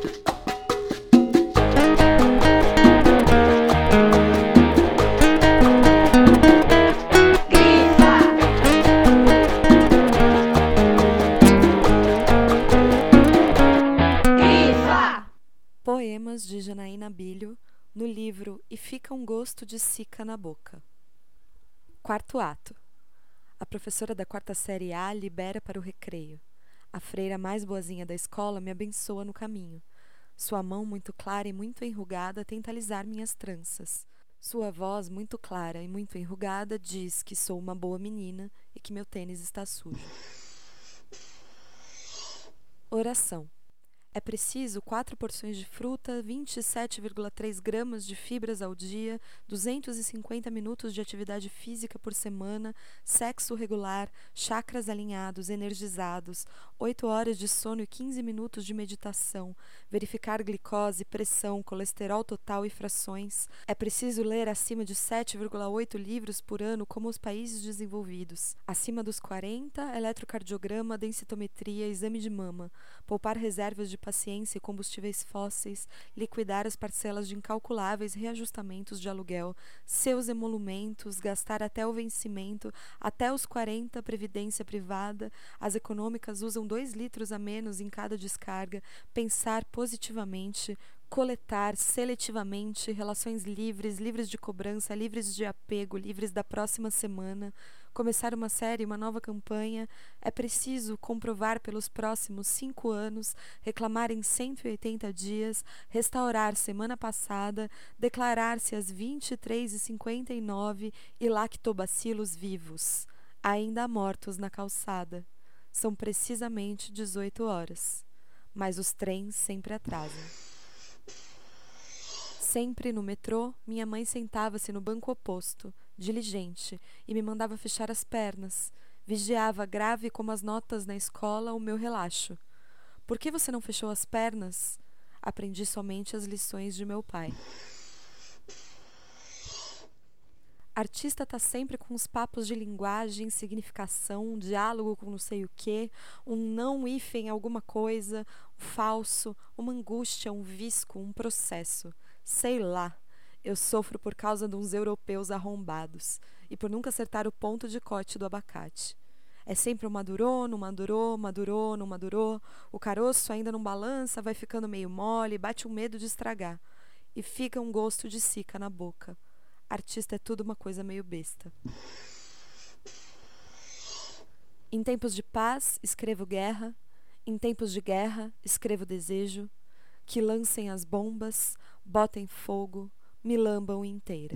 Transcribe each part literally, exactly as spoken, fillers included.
Poemas de Janaína Abílio, no livro E Fica um Gosto de Cica na Boca. Quarto ato. A professora da quarta série A libera para o recreio. A freira mais boazinha da escola me abençoa no caminho. Sua mão muito clara e muito enrugada tenta alisar minhas tranças. Sua voz muito clara e muito enrugada diz que sou uma boa menina e que meu tênis está sujo. Oração. É preciso quatro porções de fruta, vinte e sete vírgula três gramas de fibras ao dia, duzentos e cinquenta minutos de atividade física por semana, sexo regular, chakras alinhados, energizados, oito horas de sono e quinze minutos de meditação, verificar glicose, pressão, colesterol total e frações. É preciso ler acima de sete vírgula oito livros por ano como os países desenvolvidos. Acima dos quarenta, eletrocardiograma, densitometria, exame de mama. Poupar reservas de paciência e combustíveis fósseis, liquidar as parcelas de incalculáveis reajustamentos de aluguel, seus emolumentos, gastar até o vencimento, até os quarenta, previdência privada, as econômicas usam dois litros a menos em cada descarga, pensar positivamente, coletar seletivamente, relações livres, livres de cobrança, livres de apego, livres da próxima semana, começar uma série, uma nova campanha, é preciso comprovar pelos próximos cinco anos, reclamar em cento e oitenta dias, restaurar semana passada, declarar-se às vinte e três e cinquenta e nove e lactobacilos vivos, ainda mortos na calçada. São precisamente dezoito horas, mas os trens sempre atrasam. Sempre no metrô, minha mãe sentava-se no banco oposto, diligente, e me mandava fechar as pernas. Vigiava, grave como as notas na escola, o meu relaxo. Por que você não fechou as pernas? Aprendi somente as lições de meu pai. Artista está sempre com os papos de linguagem, significação, um diálogo com não sei o quê, um não hífen alguma coisa, um falso, uma angústia, um visco, um processo. Sei lá, eu sofro por causa de uns europeus arrombados e por nunca acertar o ponto de corte do abacate. É sempre um madurou, não madurou, madurou, não madurou, o caroço ainda não balança, vai ficando meio mole, bate um medo de estragar. E fica um gosto de cica na boca. Artista é tudo uma coisa meio besta. Em tempos de paz, escrevo guerra. Em tempos de guerra, escrevo desejo. Que lancem as bombas, botem fogo, me lambam inteira.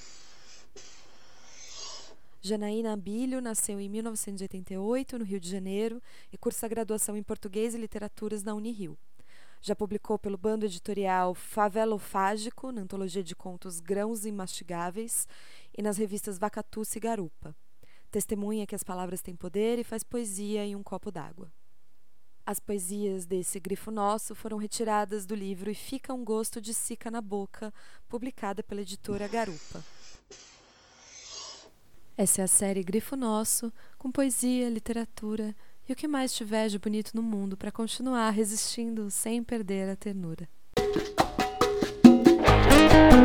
Janaína Abílio nasceu em mil novecentos e oitenta e oito, no Rio de Janeiro, e cursa graduação em Português e Literaturas na Unirio. Já publicou pelo bando editorial Favelofágico, na antologia de contos Grãos Imastigáveis, e nas revistas Vacatuça e Garupa. Testemunha que as palavras têm poder e faz poesia em um copo d'água. As poesias desse grifo nosso foram retiradas do livro E Fica um Gosto de Cica na Boca, publicada pela editora Garupa. Essa é a série Grifo Nosso, com poesia, literatura e o que mais tiver de bonito no mundo para continuar resistindo sem perder a ternura.